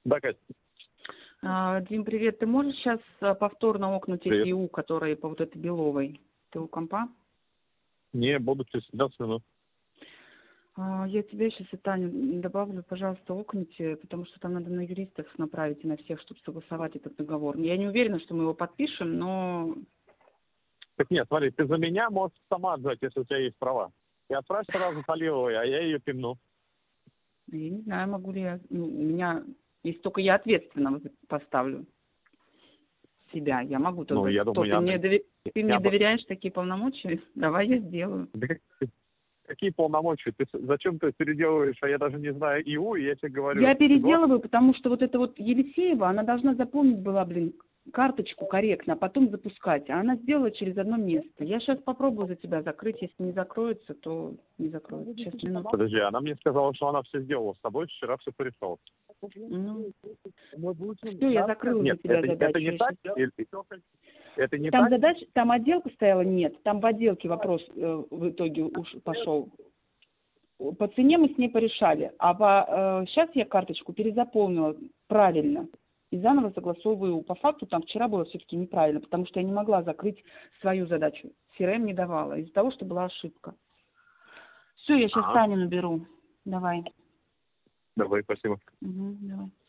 Да, Кать. Дим, привет. Ты можешь сейчас повторно окнуть Привет. эти ИУ, которые по вот этой Беловой? Ты у компа? Не, буду через 15 минут. Я тебе сейчас и Таню добавлю, пожалуйста, окните, потому что там надо на юристов направить и на всех, чтобы согласовать этот договор. Я не уверена, что мы его подпишем, но... Так нет, смотри, ты за меня можешь сама отжать, если у тебя есть права. И отправь сразу Талиловой, а я ее пимну. Я не знаю, могу ли я... у меня... Если только я ответственного поставлю себя, я могу Ну, тогда... я Что, думаю, ты мне доверяешь такие полномочия? Давай я сделаю. Да какие полномочия? Зачем ты переделываешь, а я даже не знаю ИУ, и я тебе говорю. Я переделываю, потому что вот эта вот Елисеева, она должна заполнить была, карточку корректно, а потом запускать. А она сделала через одно место. Я сейчас попробую за тебя закрыть. Если не закроется, то не закроется. Сейчас, минуту. Подожди, она мне сказала, что она все сделала с тобой, вчера все порешала. Ну, все, я закрыла Нет, за тебя это задачу. не так? Это не Там так? задача, там отделка стояла? Нет. Там в отделке вопрос в итоге уж пошел. По цене мы с ней порешали. А сейчас я карточку перезаполнила правильно. И заново согласовываю. По факту там вчера было все-таки неправильно, потому что я не могла закрыть свою задачу. CRM не давала из-за того, что была ошибка. Все, я сейчас Таню наберу. Давай. Давай, спасибо. Угу, давай.